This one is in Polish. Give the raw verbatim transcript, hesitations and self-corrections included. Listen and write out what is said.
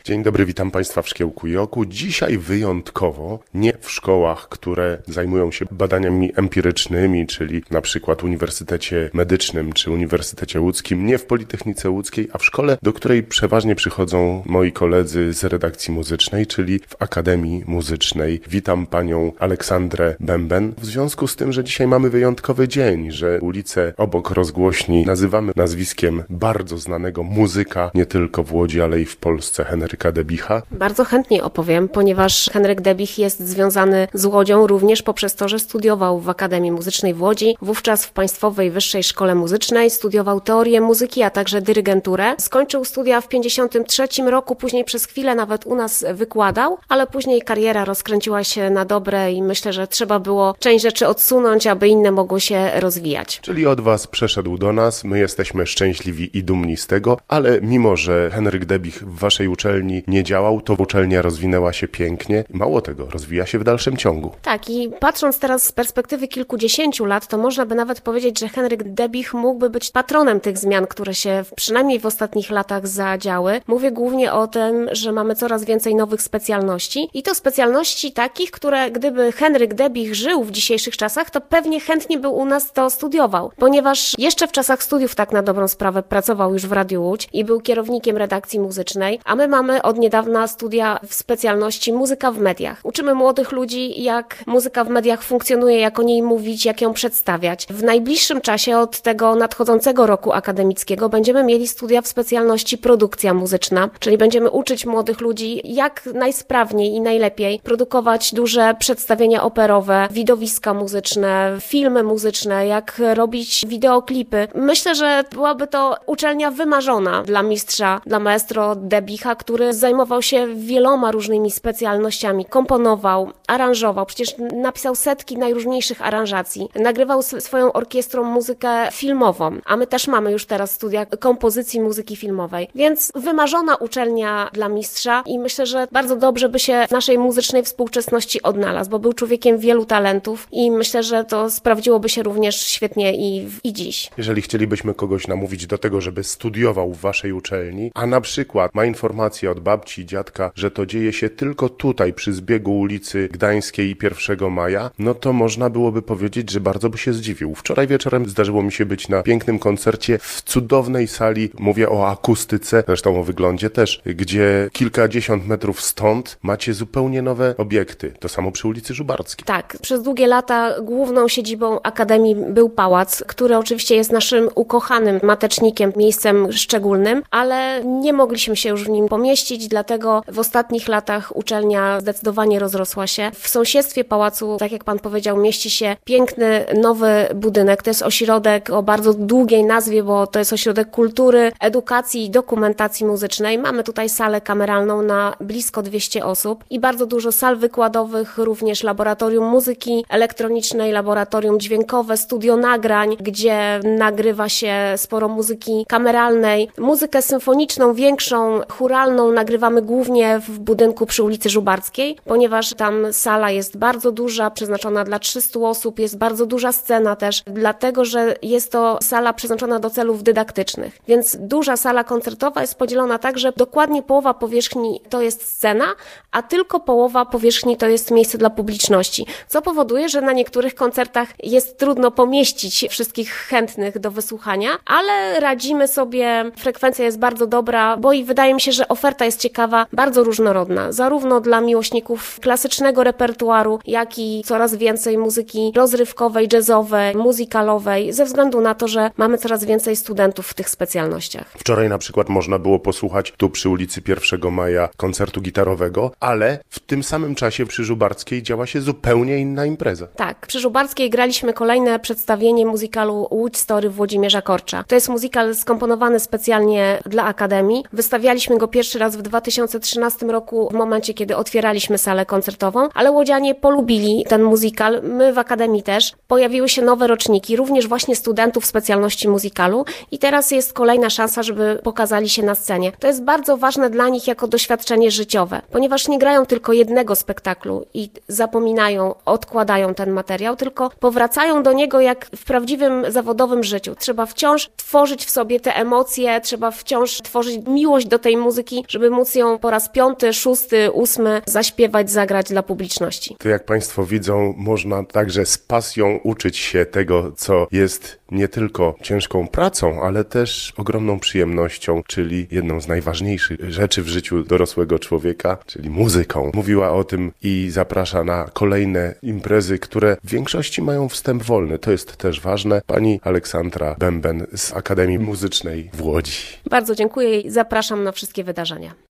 Dzień dobry, witam Państwa w Szkiełku i Oku. Dzisiaj wyjątkowo nie w szkołach, które zajmują się badaniami empirycznymi, czyli na przykład Uniwersytecie Medycznym czy Uniwersytecie Łódzkim, nie w Politechnice Łódzkiej, a w szkole, do której przeważnie przychodzą moi koledzy z redakcji muzycznej, czyli w Akademii Muzycznej. Witam Panią Aleksandrę Bęben. W związku z tym, że dzisiaj mamy wyjątkowy dzień, że ulicę obok rozgłośni nazywamy nazwiskiem bardzo znanego muzyka, nie tylko w Łodzi, ale i w Polsce, Henryka Debicha. Bardzo chętnie opowiem, ponieważ Henryk Debich jest związany z Łodzią również poprzez to, że studiował w Akademii Muzycznej w Łodzi, wówczas w Państwowej Wyższej Szkole Muzycznej, studiował teorię muzyki, a także dyrygenturę. Skończył studia w pięćdziesiątym trzecim roku, później przez chwilę nawet u nas wykładał, ale później kariera rozkręciła się na dobre i myślę, że trzeba było część rzeczy odsunąć, aby inne mogły się rozwijać. Czyli od Was przeszedł do nas, my jesteśmy szczęśliwi i dumni z tego, ale mimo, że Henryk Debich w Waszej uczelni nie działał, to uczelnia rozwinęła się pięknie. Mało tego, rozwija się w dalszym ciągu. Tak, i patrząc teraz z perspektywy kilkudziesięciu lat, to można by nawet powiedzieć, że Henryk Debich mógłby być patronem tych zmian, które się przynajmniej w ostatnich latach zadziały. Mówię głównie o tym, że mamy coraz więcej nowych specjalności i to specjalności takich, które gdyby Henryk Debich żył w dzisiejszych czasach, to pewnie chętnie by u nas to studiował, ponieważ jeszcze w czasach studiów tak na dobrą sprawę pracował już w Radiu Łódź i był kierownikiem redakcji muzycznej, a my mamy od niedawna studia w specjalności muzyka w mediach. Uczymy młodych ludzi, jak muzyka w mediach funkcjonuje, jak o niej mówić, jak ją przedstawiać. W najbliższym czasie od tego nadchodzącego roku akademickiego będziemy mieli studia w specjalności produkcja muzyczna, czyli będziemy uczyć młodych ludzi, jak najsprawniej i najlepiej produkować duże przedstawienia operowe, widowiska muzyczne, filmy muzyczne, jak robić wideoklipy. Myślę, że byłaby to uczelnia wymarzona dla mistrza, dla maestro Debicha, który zajmował się wieloma różnymi specjalnościami, komponował, aranżował, przecież napisał setki najróżniejszych aranżacji, nagrywał swoją orkiestrą muzykę filmową, a my też mamy już teraz studia kompozycji muzyki filmowej, więc wymarzona uczelnia dla mistrza i myślę, że bardzo dobrze by się w naszej muzycznej współczesności odnalazł, bo był człowiekiem wielu talentów i myślę, że to sprawdziłoby się również świetnie i, i dziś. Jeżeli chcielibyśmy kogoś namówić do tego, żeby studiował w Waszej uczelni, a na przykład ma informację od babci i dziadka, że to dzieje się tylko tutaj, przy zbiegu ulicy Gdańskiej i pierwszego maja, no to można byłoby powiedzieć, że bardzo by się zdziwił. Wczoraj wieczorem zdarzyło mi się być na pięknym koncercie w cudownej sali, mówię o akustyce, zresztą o wyglądzie też, gdzie kilkadziesiąt metrów stąd macie zupełnie nowe obiekty. To samo przy ulicy Żubarskiej. Tak, przez długie lata główną siedzibą Akademii był pałac, który oczywiście jest naszym ukochanym matecznikiem, miejscem szczególnym, ale nie mogliśmy się już w nim pomieścić, dlatego w ostatnich latach uczelnia zdecydowanie rozrosła się. W sąsiedztwie pałacu, tak jak pan powiedział, mieści się piękny, nowy budynek. To jest ośrodek o bardzo długiej nazwie, bo to jest ośrodek kultury, edukacji i dokumentacji muzycznej. Mamy tutaj salę kameralną na blisko dwieście osób i bardzo dużo sal wykładowych, również laboratorium muzyki elektronicznej, laboratorium dźwiękowe, studio nagrań, gdzie nagrywa się sporo muzyki kameralnej. Muzykę symfoniczną, większą, chóralną nagrywamy głównie w budynku przy ulicy Żubarskiej, ponieważ tam sala jest bardzo duża, przeznaczona dla trzystu osób, jest bardzo duża scena też, dlatego, że jest to sala przeznaczona do celów dydaktycznych. Więc duża sala koncertowa jest podzielona tak, że dokładnie połowa powierzchni to jest scena, a tylko połowa powierzchni to jest miejsce dla publiczności, co powoduje, że na niektórych koncertach jest trudno pomieścić wszystkich chętnych do wysłuchania, ale radzimy sobie, frekwencja jest bardzo dobra, bo i wydaje mi się, że oferta jest ciekawa, bardzo różnorodna, zarówno dla miłośników klasycznego repertuaru, jak i coraz więcej muzyki rozrywkowej, jazzowej, muzykalowej, ze względu na to, że mamy coraz więcej studentów w tych specjalnościach. Wczoraj na przykład można było posłuchać tu przy ulicy pierwszego maja koncertu gitarowego, ale w tym samym czasie przy Żubarskiej działa się zupełnie inna impreza. Tak, przy Żubarskiej graliśmy kolejne przedstawienie muzykalu Łódź Story Włodzimierza Korcza. To jest muzykal skomponowany specjalnie dla Akademii. Wystawialiśmy go pierwszy raz w dwa tysiące trzynastym roku, w momencie, kiedy otwieraliśmy salę koncertową, ale łodzianie polubili ten muzykal, my w Akademii też. Pojawiły się nowe roczniki, również właśnie studentów specjalności muzykalu i teraz jest kolejna szansa, żeby pokazali się na scenie. To jest bardzo ważne dla nich jako doświadczenie życiowe, ponieważ nie grają tylko jedno jednego spektaklu i zapominają, odkładają ten materiał, tylko powracają do niego jak w prawdziwym zawodowym życiu. Trzeba wciąż tworzyć w sobie te emocje, trzeba wciąż tworzyć miłość do tej muzyki, żeby móc ją po raz piąty, szósty, ósmy zaśpiewać, zagrać dla publiczności. To jak Państwo widzą, można także z pasją uczyć się tego, co jest nie tylko ciężką pracą, ale też ogromną przyjemnością, czyli jedną z najważniejszych rzeczy w życiu dorosłego człowieka, czyli muzyką. Mówiła o tym i zaprasza na kolejne imprezy, które w większości mają wstęp wolny. To jest też ważne. Pani Aleksandra Bęben z Akademii Muzycznej w Łodzi. Bardzo dziękuję i zapraszam na wszystkie wydarzenia.